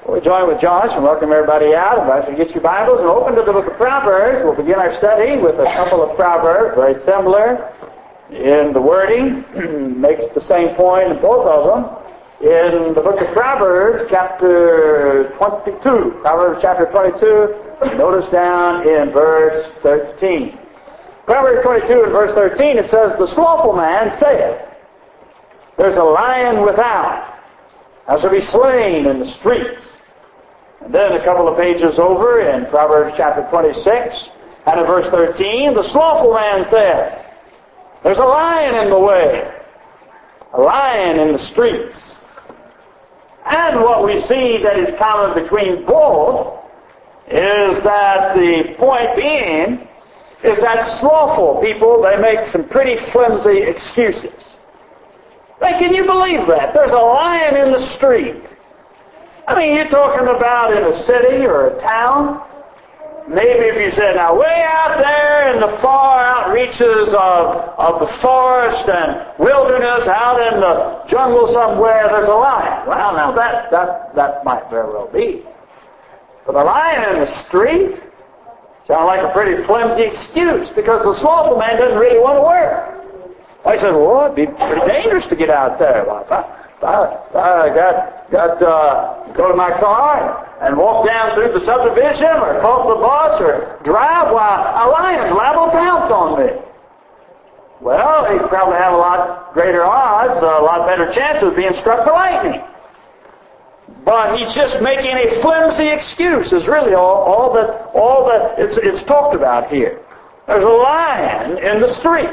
We'll join with Josh and welcome everybody out. Invite you to get your Bibles and open to the book of Proverbs. We'll begin our study with a couple of Proverbs, very similar in the wording. Makes the same point in both of them. In the book of Proverbs, chapter 22. Proverbs chapter 22, notice down in verse 13. Proverbs 22 and verse 13, it says, "The slothful man saith, there's a lion without, I shall be slain in the streets." And then a couple of pages over in Proverbs chapter 26 and in verse 13, "The slothful man saith, there's a lion in the way, a lion in the streets." And what we see that is common between both is that the point being is that slothful people, they make some pretty flimsy excuses. Like, can you believe that? There's a lion in the street. I mean, you're talking about in a city or a town. Maybe if you said, now way out there in the far outreaches of the forest and wilderness, out in the jungle somewhere, there's a lion. Well, now that might very well be. But a lion in the street sounds like a pretty flimsy excuse because the slothful man doesn't really want to work. I said, well, it'd be pretty dangerous to get out there. Well, if I go to my car and walk down through the subdivision or call the bus or drive, a lion's liable to pounce on me. Well, he'd probably have a lot greater odds, a lot better chance of being struck by lightning. But he's just making a flimsy excuse is really all that it's talked about here. There's a lion in the street.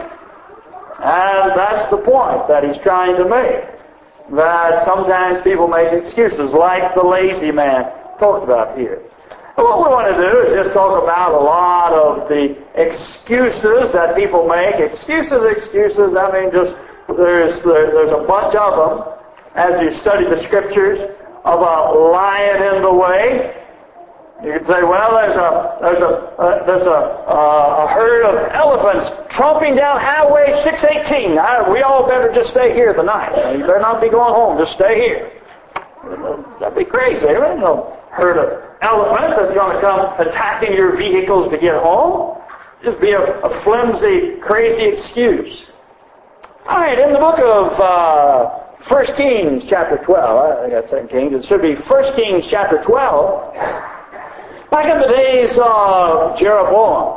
And that's the point that he's trying to make. That sometimes people make excuses like the lazy man talked about here. And what we want to do is just talk about a lot of the excuses that people make. Excuses, I mean just there's a bunch of them as you study the Scriptures of a lion in the way. You could say, well, there's a herd of elephants tromping down Highway 618. We all better just stay here tonight. You better not be going home. Just stay here. That'd be crazy. There's no herd of elephants that's going to come attacking your vehicles to get home. Just be a flimsy, crazy excuse. All right, in the book of 1 Kings chapter 12, I got 2 Kings. It should be 1 Kings chapter 12. Back in the days of Jeroboam.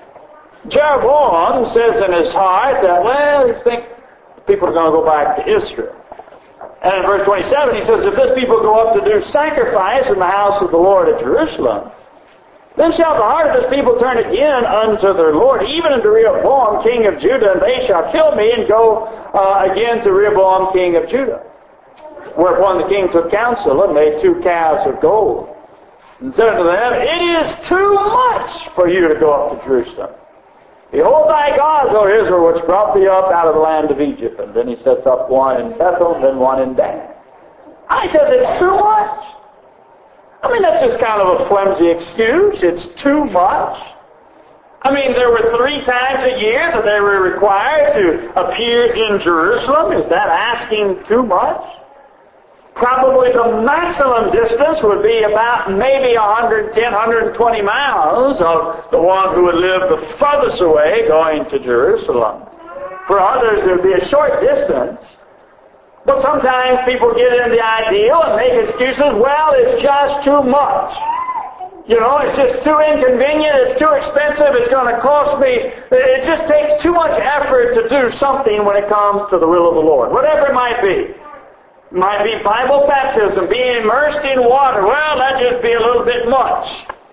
Jeroboam says in his heart that, well, he thinks people are going to go back to Israel. And in verse 27 he says, if this people go up to do sacrifice in the house of the Lord at Jerusalem, then shall the heart of this people turn again unto their Lord, even unto Rehoboam, king of Judah, and they shall kill me and go again to Rehoboam, king of Judah. Whereupon the king took counsel and made 2 calves of gold. And said unto them, it is too much for you to go up to Jerusalem. Behold thy gods, O Israel, which brought thee up out of the land of Egypt. And then he sets up one in Bethel, and then one in Dan. I said, it's too much. I mean, that's just kind of a flimsy excuse. It's too much. I mean, there were 3 times a year that they were required to appear in Jerusalem. Is that asking too much? Probably the maximum distance would be about maybe 110, 120 miles of the one who would live the furthest away going to Jerusalem. For others, it would be a short distance. But sometimes people get in the ideal and make excuses, well, it's just too much. You know, it's just too inconvenient, it's too expensive, it's going to cost me. It just takes too much effort to do something when it comes to the will of the Lord, whatever it might be. It might be Bible baptism, being immersed in water. Well, that'd just be a little bit much.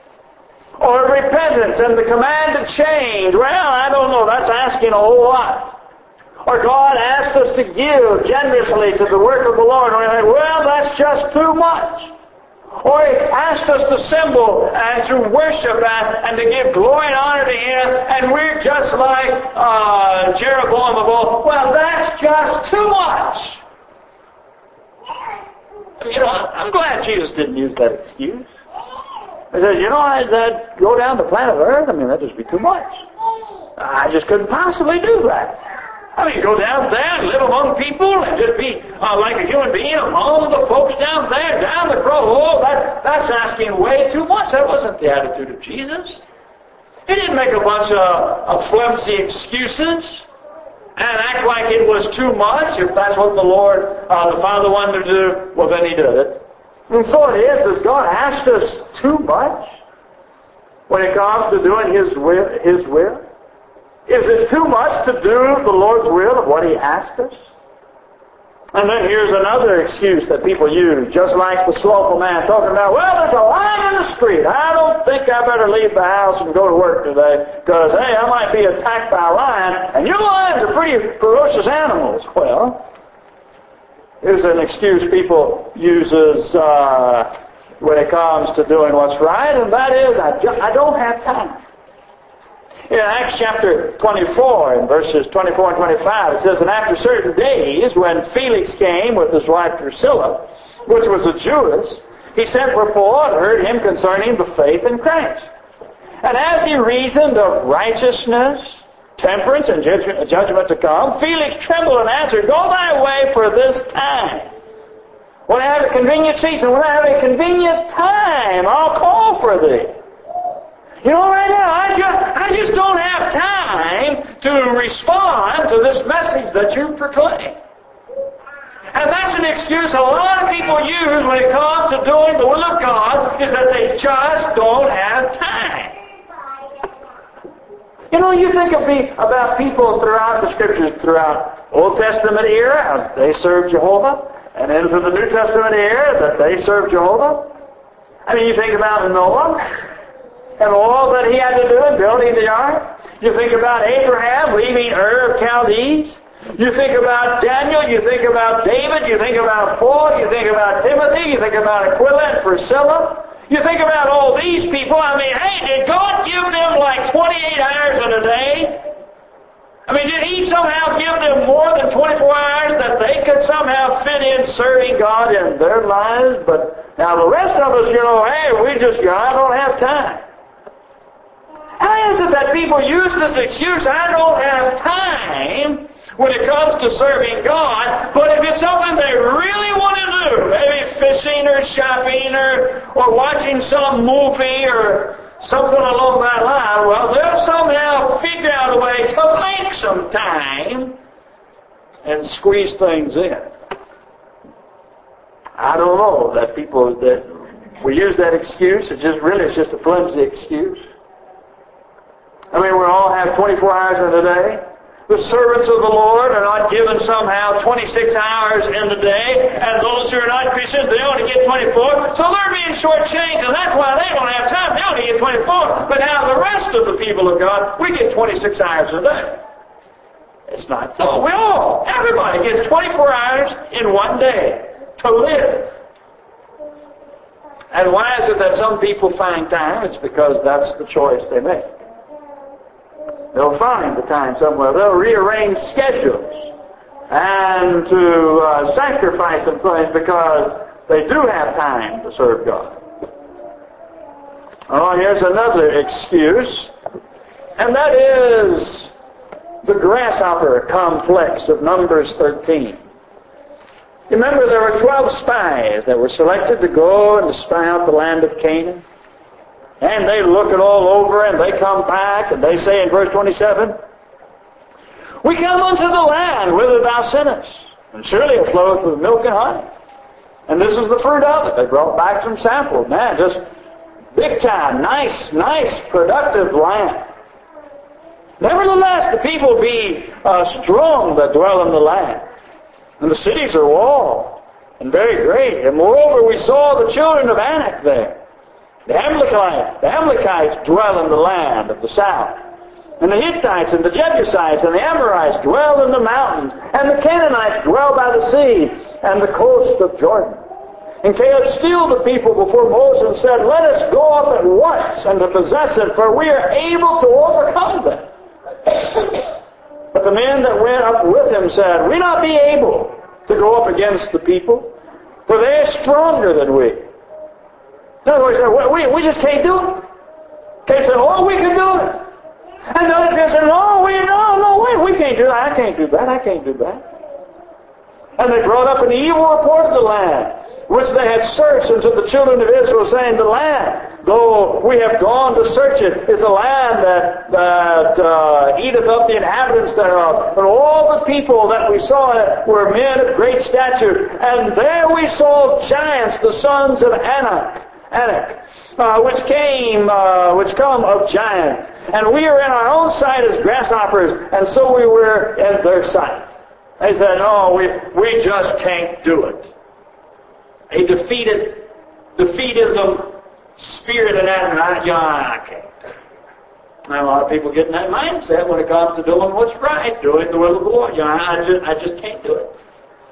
Or repentance and the command to change. Well, I don't know, that's asking a whole lot. Or God asked us to give generously to the work of the Lord. And we think, well, that's just too much. Or He asked us to assemble and to worship and to give glory and honor to Him, and we're just like Jeroboam of old. Well, that's just too much. You know, I'm glad Jesus didn't use that excuse. He said, you know, I'd go down the planet Earth. I mean, that'd just be too much. I just couldn't possibly do that. I mean, go down there and live among people and just be like a human being among the folks down there, down the road. Oh, asking way too much. That wasn't the attitude of Jesus. He didn't make a bunch of flimsy excuses and act like it was too much. If that's what the Lord, the Father wanted to do, well, then He did it. And so it is. Has God asked us too much when it comes to doing His will? Is it too much to do the Lord's will of what He asked us? And then here's another excuse that people use, just like the slothful man talking about, well, there's a lion in the street. I don't think I better leave the house and go to work today because, hey, I might be attacked by a lion, and you lions are pretty ferocious animals. Well, here's an excuse people uses when it comes to doing what's right, and that is, I don't have time. In Acts chapter 24, in verses 24 and 25, it says, and after certain days, when Felix came with his wife Drusilla, which was a Jewess, he sent for Paul and heard him concerning the faith in Christ. And as he reasoned of righteousness, temperance, and judgment to come, Felix trembled and answered, go thy way for this time. When I have a convenient season, when I have a convenient time, I'll call for thee. You know, right now, I just don't have time to respond to this message that you proclaim. And that's an excuse a lot of people use when it comes to doing the will of God, is that they just don't have time. You know, you think about people throughout the Scriptures, throughout Old Testament era, as they served Jehovah, and into the New Testament era, that they served Jehovah. I mean, you think about Noah, and all that he had to do in building the ark. You think about Abraham leaving Ur of Chaldees. You think about Daniel. You think about David. You think about Paul. You think about Timothy. You think about Aquila and Priscilla. You think about all these people. I mean, hey, did God give them like 28 hours in a day? I mean, did He somehow give them more than 24 hours that they could somehow fit in serving God in their lives? But now the rest of us, you know, hey, I don't have time. How is it that people use this excuse, I don't have time, when it comes to serving God, but if it's something they really want to do, maybe fishing or shopping or watching some movie or something along that line, well, they'll somehow figure out a way to make some time and squeeze things in. I don't know that we use that excuse. It's just a flimsy excuse. I mean, we all have 24 hours in a day. The servants of the Lord are not given somehow 26 hours in the day, and those who are not Christians, they only get 24. So they're being shortchanged, and that's why they don't have time. They only get 24. But now the rest of the people of God, we get 26 hours a day. It's not so. Everybody gets 24 hours in one day to live. And why is it that some people find time? It's because that's the choice they make. They'll find the time somewhere. They'll rearrange schedules and to sacrifice some things because they do have time to serve God. Oh, here's another excuse, and that is the grasshopper complex of Numbers 13. Remember, there were 12 spies that were selected to go and to spy out the land of Canaan. And they look it all over, and they come back, and they say in verse 27, we come unto the land whither thou sentest, and surely it floweth with milk and honey. And this is the fruit of it. They brought back some samples. Man, just big time, nice, productive land. Nevertheless, the people be strong that dwell in the land, and the cities are walled, and very great. And moreover, we saw the children of Anak there. The Amalekites dwell in the land of the south. And the Hittites and the Jebusites and the Amorites dwell in the mountains. And the Canaanites dwell by the sea and the coast of Jordan. And Caleb stilled the people before Moses and said, let us go up at once and to possess it, for we are able to overcome them. But the men that went up with him said, we not be able to go up against the people, for they are stronger than we. In other words, we just can't do it. Can't say, oh, we can do it. And the other people say, no, we can't do that. I can't do that. And they brought up an evil report of the land, which they had searched unto the children of Israel, saying, the land, though we have gone to search it, is a land that eateth up the inhabitants thereof. And all the people that we saw in it were men of great stature. And there we saw giants, the sons of Anak, which come of giants. And we are in our own sight as grasshoppers, and so we were in their sight. They said, no, we just can't do it. A defeatism spirit and attitude. I can't. And a lot of people get in that mindset when it comes to doing what's right, doing the will of the Lord. I just can't do it.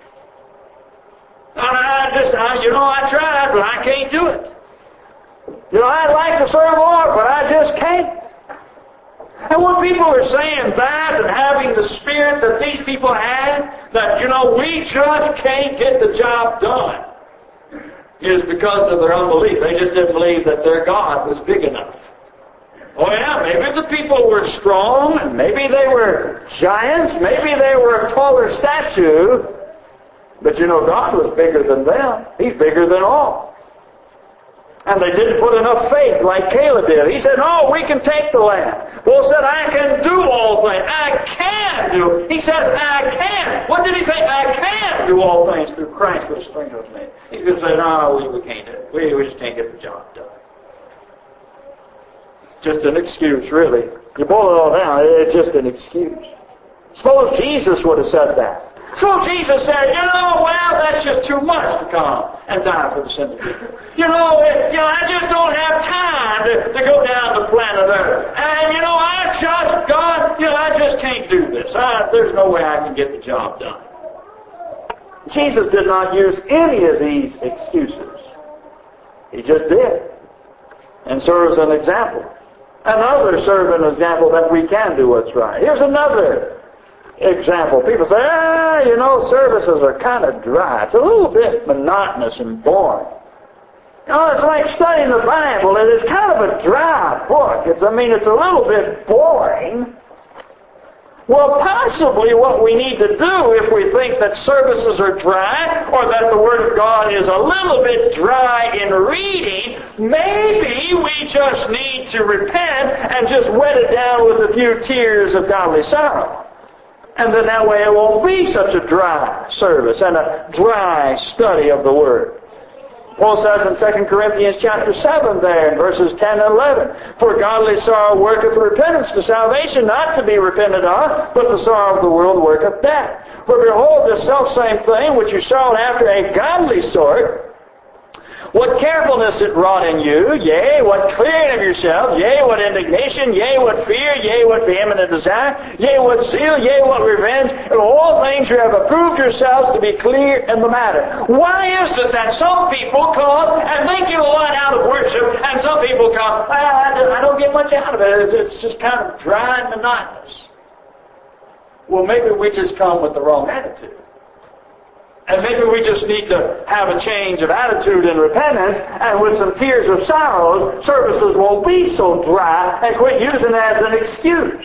I tried, but I can't do it. I'd like to serve the Lord, but I just can't. And when people are saying that and having the spirit that these people had, that, we just can't get the job done, is because of their unbelief. They just didn't believe that their God was big enough. Oh yeah, maybe the people were strong, and maybe they were giants, maybe they were a taller statue, but God was bigger than them. He's bigger than all. And they didn't put enough faith like Caleb did. He said, no, we can take the land. Paul said, I can do all things. I can do. He says, I can. What did he say? I can do all things through Christ which strengthens me. He could say, no, we can't do it. We just can't get the job done. Just an excuse, really. You boil it all down, it's just an excuse. Suppose Jesus would have said that. So Jesus said, that's just too much to come and die for the sins of people. I just don't have time to go down to planet Earth. And, I just can't do this. There's no way I can get the job done. Jesus did not use any of these excuses. He just did. And serves an example. Another serve an example that we can do what's right. Here's another example. People say, services are kind of dry. It's a little bit monotonous and boring. It's like studying the Bible. It is kind of a dry book. It's a little bit boring. Well, possibly what we need to do if we think that services are dry or that the Word of God is a little bit dry in reading, maybe we just need to repent and just wet it down with a few tears of godly sorrow. And then that way it won't be such a dry service and a dry study of the Word. Paul says in 2 Corinthians chapter 7 there in verses 10 and 11, for godly sorrow worketh repentance to salvation, not to be repented of, but the sorrow of the world worketh death. For behold, this selfsame thing which you sought after a godly sort, what carefulness it wrought in you, yea, what clearing of yourselves, yea, what indignation, yea, what fear, yea, what vehement desire, yea, what zeal, yea, what revenge, and all things you have approved yourselves to be clear in the matter. Why is it that some people come and they get a lot out of worship, and some people come, I don't get much out of it, it's just kind of dry and monotonous? Well, maybe we just come with the wrong attitude. And maybe we just need to have a change of attitude and repentance, and with some tears of sorrows, services won't be so dry, and quit using it as an excuse.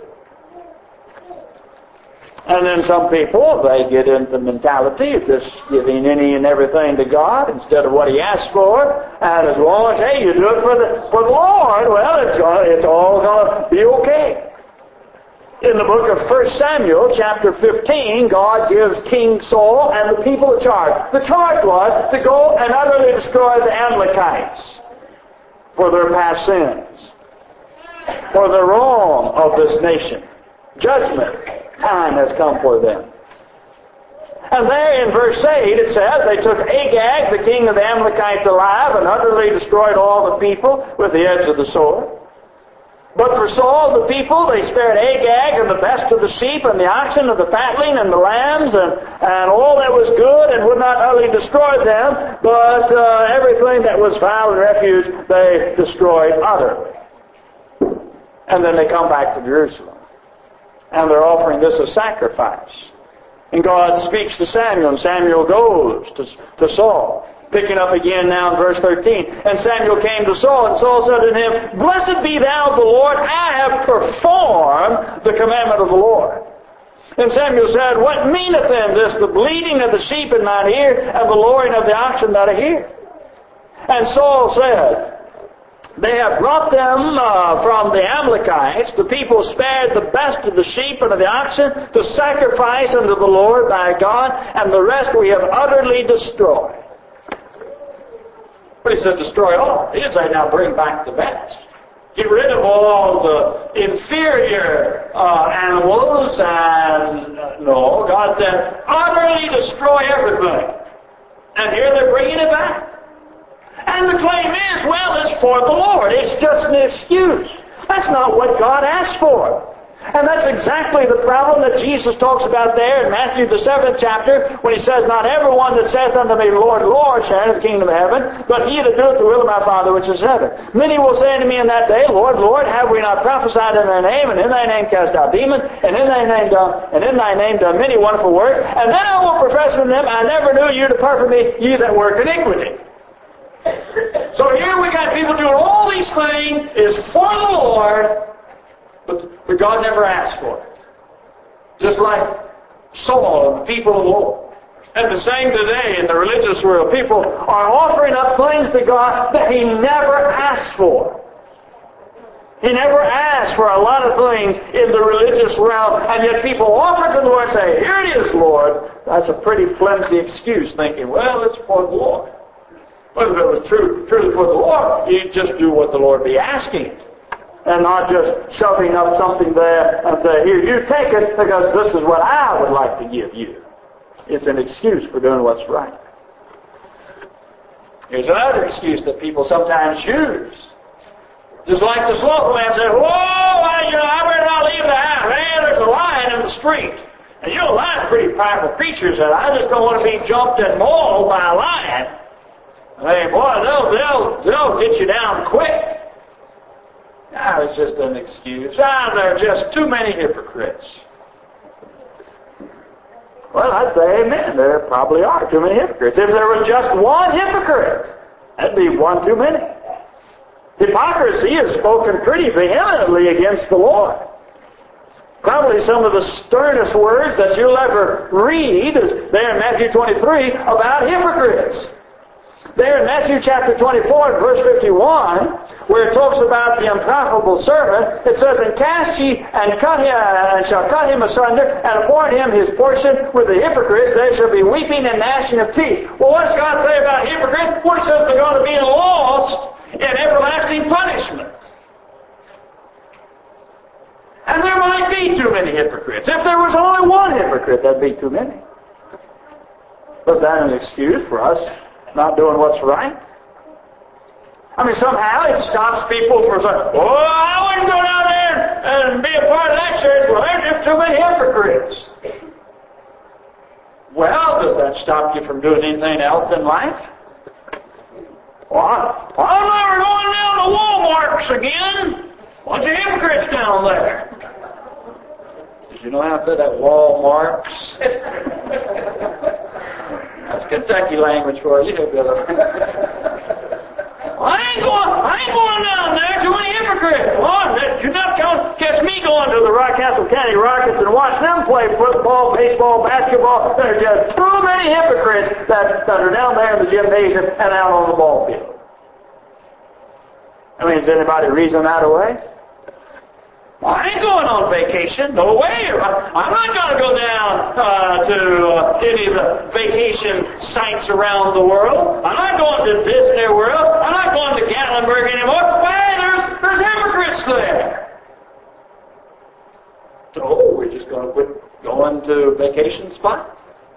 And then some people, they get into the mentality of just giving any and everything to God instead of what He asked for, and as long as, hey, you do it for the Lord, well, it's all going to be okay. In the book of 1 Samuel, chapter 15, God gives King Saul and the people a charge. The charge was to go and utterly destroy the Amalekites for their past sins, for the wrong of this nation. Judgment time has come for them. And there in verse 8 it says, they took Agag, the king of the Amalekites, alive and utterly destroyed all the people with the edge of the sword. But for Saul, the people, they spared Agag and the best of the sheep and the oxen and the fatling and the lambs and all that was good, and would not utterly destroy them, but everything that was foul and refuse they destroyed utterly. And then they come back to Jerusalem. And they're offering this as sacrifice. And God speaks to Samuel, and Samuel goes to Saul. Picking up again now in verse 13. And Samuel came to Saul, and Saul said to him, Blessed be thou the Lord, I have performed the commandment of the Lord. And Samuel said, What meaneth then this, the bleating of the sheep in mine ear, and the lowing of the oxen that I hear? And Saul said, They have brought them from the Amalekites. The people spared the best of the sheep and of the oxen to sacrifice unto the Lord thy God, and the rest we have utterly destroyed. But he said, destroy all. He didn't say, now bring back the best. Get rid of all the inferior animals, and no, God said, utterly destroy everything. And here they're bringing it back. And the claim is, well, it's for the Lord. It's just an excuse. That's not what God asked for. And that's exactly the problem that Jesus talks about there in Matthew the 7th chapter, when he says, Not everyone that saith unto me, Lord, Lord, shall enter the kingdom of heaven, but he that doeth the will of my Father which is in heaven. Many will say unto me in that day, Lord, Lord, have we not prophesied in thy name, and in thy name cast out demons, and in thy name done many wonderful works? And then I will profess unto them, I never knew you, depart from me, ye that work iniquity. So here we got people doing all these things is for the Lord, but God never asked for it. Just like Saul and the people of the Lord. And the same today in the religious world. People are offering up things to God that He never asked for. He never asked for a lot of things in the religious realm, and yet people offer to the Lord and say, Here it is, Lord. That's a pretty flimsy excuse, thinking, well, it's for the Lord. But if it was truly for the Lord, you'd just do what the Lord be asking. And not just shoving up something there and say, Here, you take it because this is what I would like to give you. It's an excuse for doing what's right. Here's another excuse that people sometimes use. Just like this local man said, I better not leave the house. Hey, there's a lion in the street. And lions pretty powerful creatures, and I just don't want to be jumped and mauled by a lion. Hey, boy, they'll get you down quick. It's just an excuse. There are just too many hypocrites. Well, I'd say amen. There probably are too many hypocrites. If there was just one hypocrite, that'd be one too many. Hypocrisy is spoken pretty vehemently against the Lord. Probably some of the sternest words that you'll ever read is there in Matthew 23 about hypocrites. There in Matthew chapter 24 and verse 51, where it talks about the unprofitable servant, it says, And cast ye and shall cut him asunder, and appoint him his portion with the hypocrites. There shall be weeping and gnashing of teeth. Well, what's God say about hypocrites? Well, He says they're going to be lost in everlasting punishment. And there might be too many hypocrites. If there was only one hypocrite, that'd be too many. Was that an excuse for us not doing what's right? I mean, somehow it stops people from saying, I wouldn't go down there and be a part of that church. Well, there's just too many hypocrites. Well, does that stop you from doing anything else in life? Well, I'm never going down to Walmart's again. Bunch of hypocrites down there. Did you know how I said that, Walmart's? That's Kentucky language for you, Billy. I ain't going down there. Too many hypocrites. Well, you're not going to catch me going to the Rockcastle County Rockets and watch them play football, baseball, basketball. There are just too many hypocrites that are down there in the gymnasium and out on the ball field. I mean, does anybody reason that away? I ain't going on vacation. No way. I'm not going to go down to any of the vacation sites around the world. I'm not going to Disney World. I'm not going to Gatlinburg anymore. Why? There's hypocrites there. So we're just going to quit going to vacation spots?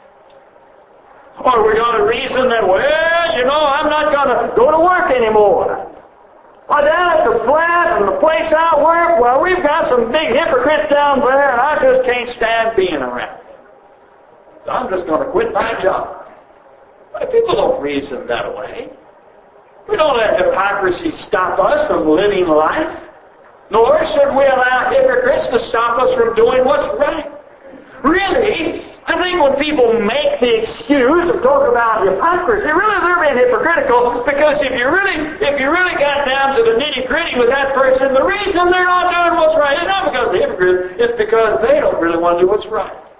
Or we're going to reason that, I'm not going to go to work anymore. Well, down at the plant and the place I work, we've got some big hypocrites down there, and I just can't stand being around them. So I'm just going to quit my job. But people don't reason that way. We don't let hypocrisy stop us from living life. Nor should we allow hypocrites to stop us from doing what's right. Really, I think when people make the excuse of talk about hypocrisy, really they're being hypocritical, because if you really got down to the nitty-gritty with that person, the reason they're not doing what's right is not because they're hypocrites, it's because they don't really want to do what's right.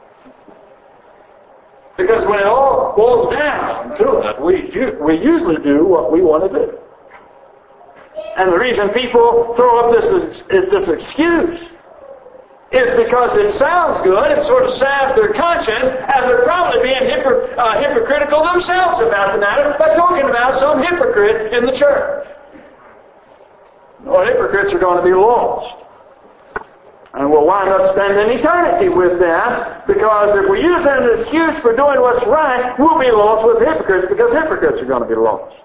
Because when it all boils down to it, we usually do what we want to do. And the reason people throw up this excuse is because it sounds good, it sort of salves their conscience, and they're probably being hypocritical themselves about the matter by talking about some hypocrite in the church. Well, hypocrites are going to be lost. And we'll wind up spending eternity with them, because if we use it as an excuse for doing what's right, we'll be lost with hypocrites, because hypocrites are going to be lost.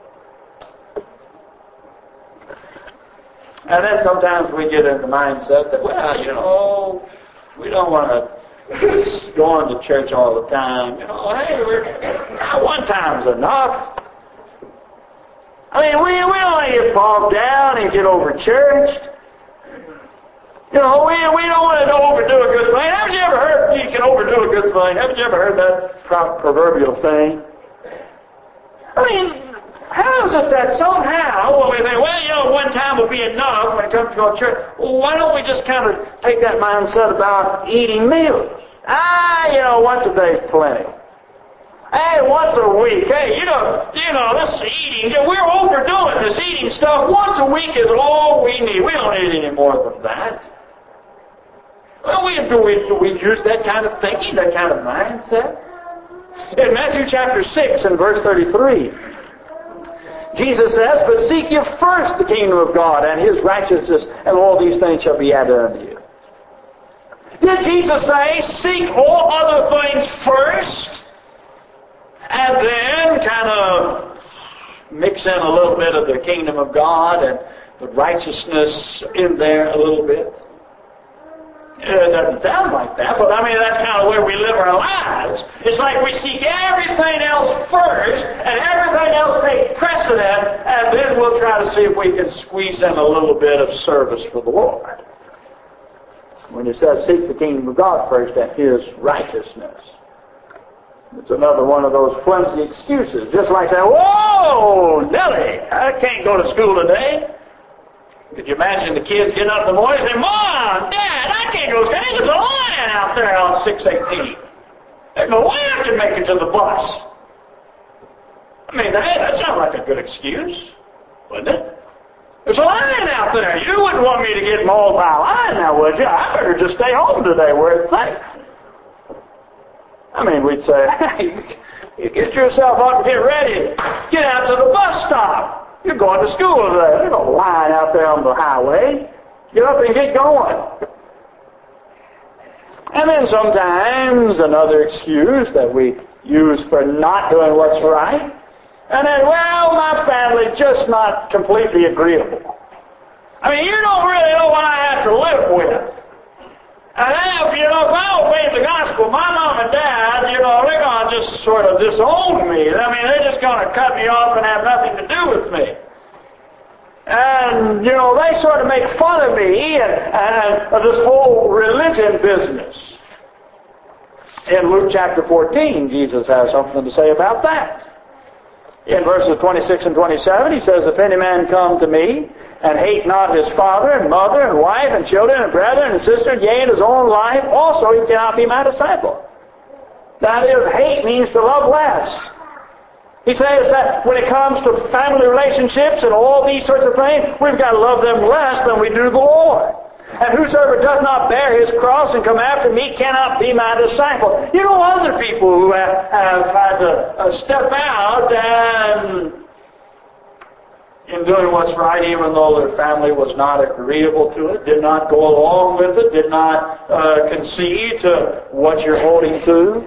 And then sometimes we get in the mindset that, well, we don't want to go on to church all the time. Hey, one time's enough. I mean, we don't want to get bogged down and get over-churched. We don't want to overdo a good thing. Haven't you ever heard you can overdo a good thing? Haven't you ever heard that proverbial saying? I mean, how is it that somehow, when we think, one time will be enough when it comes to going to church, why don't we just kind of take that mindset about eating meals? Once a day's plenty. Hey, once a week. Hey, this eating, we're overdoing this eating stuff. Once a week is all we need. We don't need any more than that. Well, we use that kind of thinking, that kind of mindset. In Matthew chapter 6 and verse 33, Jesus says, "But seek ye first the kingdom of God and His righteousness, and all these things shall be added unto you." Did Jesus say, seek all other things first, and then kind of mix in a little bit of the kingdom of God and the righteousness in there a little bit? It doesn't sound like that, but that's kind of where we live our lives. It's like we seek everything else first, and everything else take precedent, and then we'll try to see if we can squeeze in a little bit of service for the Lord. When it says seek the kingdom of God first and His righteousness, it's another one of those flimsy excuses. Just like saying, "Whoa, Nellie, I can't go to school today." Could you imagine the kids getting up in the morning and saying, "Mom, Dad, I can't go to school. There's a lion out there on 618. There's no way I can make it to the bus." Hey, that sounds like a good excuse, wouldn't it? There's a lion out there. You wouldn't want me to get mauled by a lion now, would you? I better just stay home today where it's safe. We'd say, "Hey, you get yourself up and get ready. Get out to the bus stop. You're going to school today. There's no lion out there on the highway. Get up and get going." And then sometimes another excuse that we use for not doing what's right. And then, my family's just not completely agreeable. You don't really know what I have to live with. And then, if I obey the gospel, my mom and dad, they're going to just sort of disown me. They're just going to cut me off and have nothing to do with me. And, they sort of make fun of me and of this whole religion business. In Luke chapter 14, Jesus has something to say about that. In verses 26 and 27, He says, "If any man come to me, and hate not his father and mother and wife and children and brethren and sisters, yea, and his own life, also he cannot be my disciple." That is, hate means to love less. He says that when it comes to family relationships and all these sorts of things, we've got to love them less than we do the Lord. "And whosoever does not bear his cross and come after me cannot be my disciple." Other people who have had to step out and in doing what's right, even though their family was not agreeable to it, did not go along with it, did not concede to what you're holding to.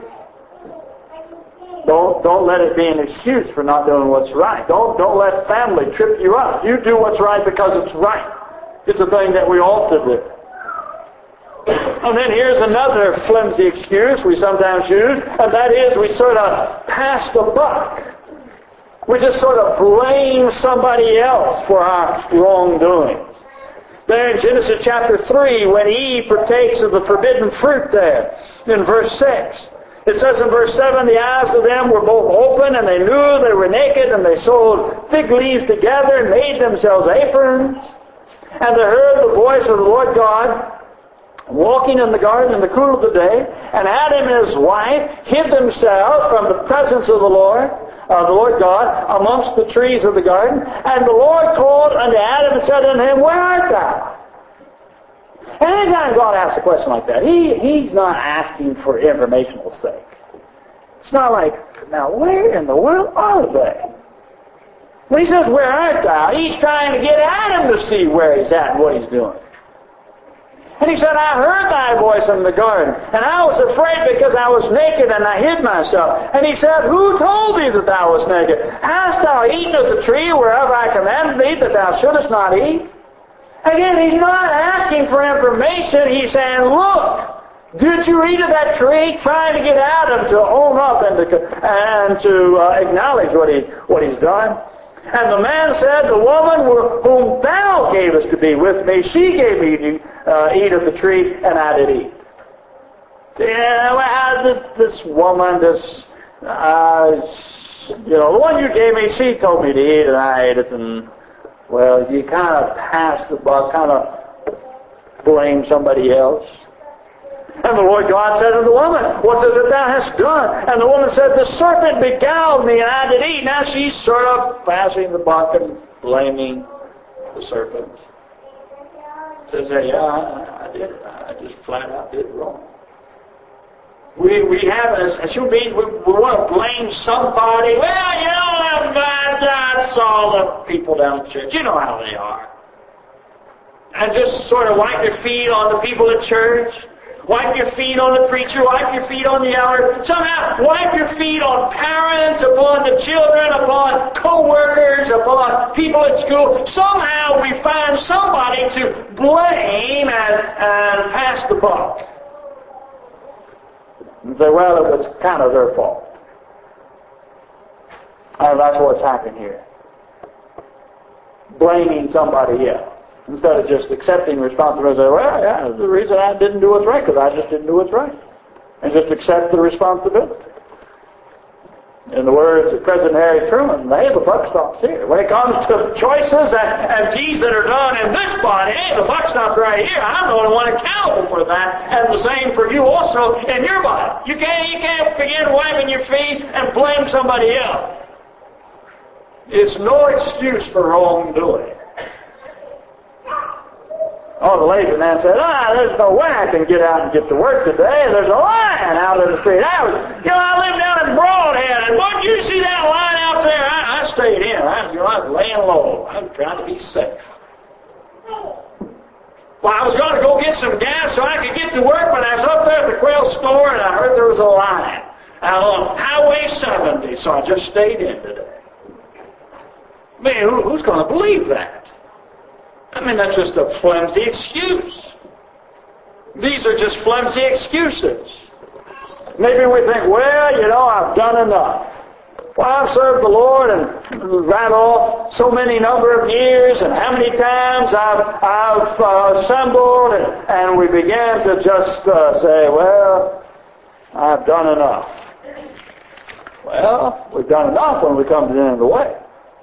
Don't let it be an excuse for not doing what's right. Don't let family trip you up. You do what's right because it's right. It's a thing that we ought to do. And then here's another flimsy excuse we sometimes use, and that is we sort of pass the buck. We just sort of blame somebody else for our wrongdoings. There in Genesis chapter 3, when Eve partakes of the forbidden fruit there, in verse 6, it says in verse 7, "The eyes of them were both open, and they knew they were naked, and they sewed fig leaves together and made themselves aprons. And they heard the voice of the Lord God walking in the garden in the cool of the day, and Adam and his wife hid themselves from the presence of the Lord God, amongst the trees of the garden. And the Lord called unto Adam and said unto him, Where art thou? And anytime God asks a question like that, He's not asking for informational sake. It's not like, now where in the world are they? When He says, Where art thou? He's trying to get Adam to see where he's at and what he's doing. And he said, I heard thy voice in the garden, and I was afraid because I was naked, and I hid myself. And he said, Who told thee that thou wast naked? Hast thou eaten of the tree whereof I commanded thee that thou shouldest not eat? Again, he's not asking for information. He's saying, Look, did you eat of that tree? Trying to get Adam to own up and to acknowledge what he's done. And the man said, The woman whom thou gavest to be with me, she gave me to eat of the tree, and I did eat. This woman, the one you gave me, she told me to eat, and I ate it. And, well, you kind of pass the buck, kind of blame somebody else. And the Lord God said to the woman, What is it that thou hast done? And the woman said, The serpent beguiled me, and I did eat. Now she's sort of passing the buck and blaming the serpent. Says, yeah, I did it. I just flat out did it wrong. We have, as human beings, we want to blame somebody. Well, that's all the people down at church. You know how they are. And just sort of wipe your feet on the people at church. Wipe your feet on the preacher, wipe your feet on the elder. Somehow, wipe your feet on parents, upon the children, upon co-workers, upon people at school. Somehow we find somebody to blame and pass the buck. And say, well, it was kind of their fault. And that's what's happening here. Blaming somebody else. Instead of just accepting responsibility, say, well, yeah, the reason I didn't do what's right, because I just didn't do what's right. And just accept the responsibility. In the words of President Harry Truman, hey, the buck stops here. When it comes to choices and deeds that are done in this body, hey, the buck stops right here. I'm the only one accountable for that. And the same for you also in your body. You can't begin wiping your feet and blame somebody else. It's no excuse for wrongdoing. Oh, the lazy man said, there's no way I can get out and get to work today. There's a lion out in the street. I live down in Broadhead, and once you see that lion out there, I stayed in. I was laying low. I was trying to be safe. Well, I was going to go get some gas so I could get to work, but I was up there at the Quail store, and I heard there was a lion out on Highway 70, so I just stayed in today. Man, who's going to believe that? I mean, that's just a flimsy excuse. These are just flimsy excuses. Maybe we think, well, I've done enough. Well, I've served the Lord and right off so many number of years, and how many times I've assembled, and we began to just say, well, I've done enough. Well, we've done enough when we come to the end of the way.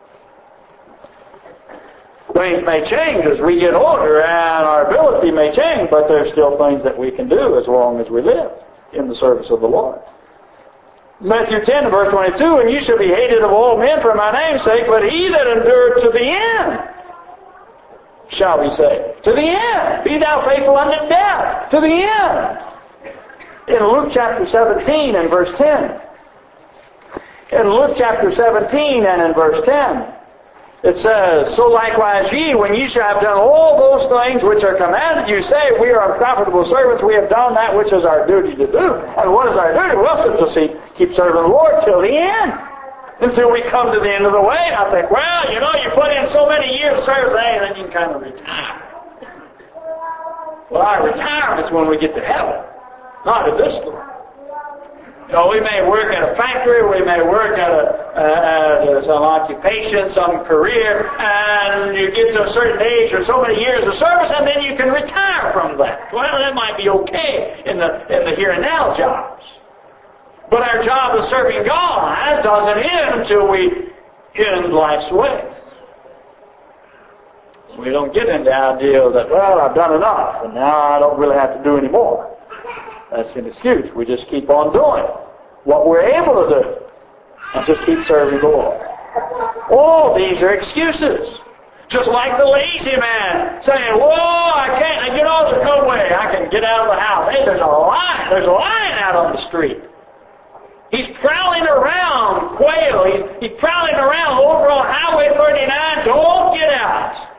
Things may change as we get older, and our ability may change, but there's still things that we can do as long as we live in the service of the Lord. Matthew 10, verse 22, And you shall be hated of all men for my name's sake, but he that endured to the end shall be saved. To the end. Be thou faithful unto death. To the end. In Luke chapter 17 and verse 10. In Luke chapter 17 and in verse 10. It says, So likewise ye, when ye shall have done all those things which are commanded you, say, We are unprofitable servants, we have done that which is our duty to do. And what is our duty? Well, it's to keep serving the Lord till the end. Until we come to the end of the way. I think, well, you put in so many years of service, hey, then you can kind of retire. Well, our retirement's when we get to heaven, not at this point. We may work at a factory, we may work at some occupation, some career, and you get to a certain age or so many years of service, and then you can retire from that. Well, that might be okay in the here and now jobs. But our job of serving God doesn't end until we end life's way. We don't get into the idea that, well, I've done enough, and now I don't really have to do any more. That's an excuse. We just keep on doing what we're able to do, and just keep serving the Lord. All these are excuses. Just like the lazy man saying, whoa, I can't, there's no way I can get out of the house. Hey, there's a lion out on the street. He's prowling around Quail. He's prowling around over on Highway 39. Don't get out.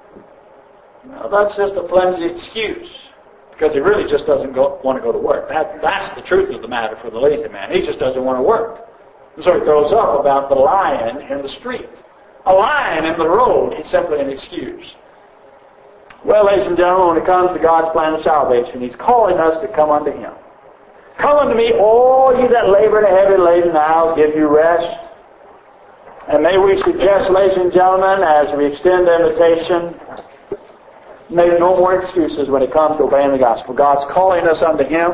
Well, that's just a flimsy excuse, because he really just doesn't want to go to work. That's the truth of the matter for the lazy man. He just doesn't want to work. And so he throws up about the lion in the street. A lion in the road is simply an excuse. Well, ladies and gentlemen, when it comes to God's plan of salvation, He's calling us to come unto Him. Come unto me, all you that labor and are heavy laden, and I'll give you rest. And may we suggest, ladies and gentlemen, as we extend the invitation, make no more excuses when it comes to obeying the gospel. God's calling us unto Him.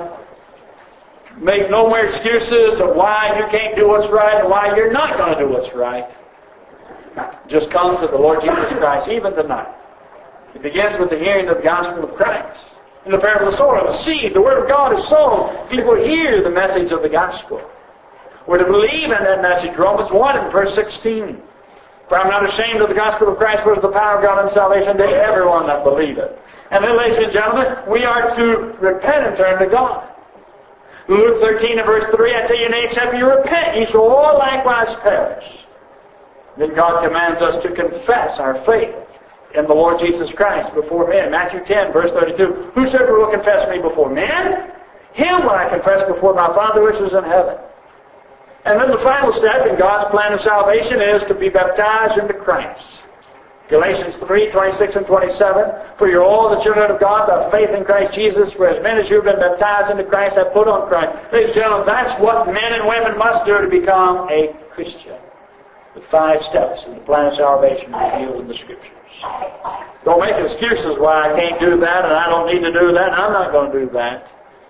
Make no more excuses of why you can't do what's right and why you're not going to do what's right. Just come to the Lord Jesus Christ, even tonight. It begins with the hearing of the gospel of Christ. In the parable of the sower, the seed, the Word of God is sown. People hear the message of the gospel. We're to believe in that message. Romans 1 and verse 16. For I'm not ashamed of the gospel of Christ, for it is the power of God unto salvation to everyone that believeth. And then, ladies and gentlemen, we are to repent and turn to God. Luke 13 and verse 3, I tell you, nay, except you repent, ye shall all likewise perish. Then God commands us to confess our faith in the Lord Jesus Christ before men. Matthew 10, verse 32. Whosoever will confess me before men, him will I confess before my Father which is in heaven. And then the final step in God's plan of salvation is to be baptized into Christ. Galatians 3, 26 and 27. For you're all the children of God by faith in Christ Jesus. For as many as you have been baptized into Christ have put on Christ. Ladies and gentlemen, that's what men and women must do to become a Christian. The 5 steps in the plan of salvation revealed in the Scriptures. Don't make excuses why I can't do that and I don't need to do that and I'm not going to do that.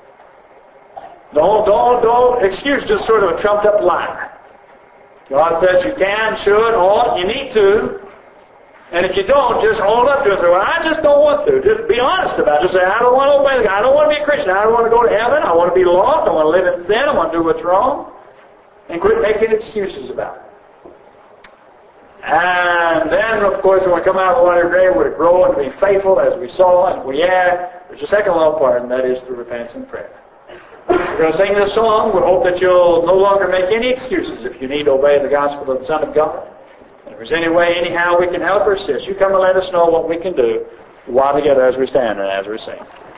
Don't excuse just sort of a trumped up lie. God says you can, should, ought, you need to. And if you don't, just hold up to it and say, well, I just don't want to. Just be honest about it. Just say, I don't want to obey God. I don't want to be a Christian. I don't want to go to heaven. I want to be lost. I want to live in sin. I want to do what's wrong. And quit making excuses about it. And then, of course, when we come out of one every day, we're to grow and to be faithful as we saw and we add. There's a second little part, and that is through repentance and prayer. We're going to sing this song. We hope that you'll no longer make any excuses if you need to obey the gospel of the Son of God. And if there's any way, anyhow, we can help or assist, you come and let us know what we can do while together as we stand and as we sing.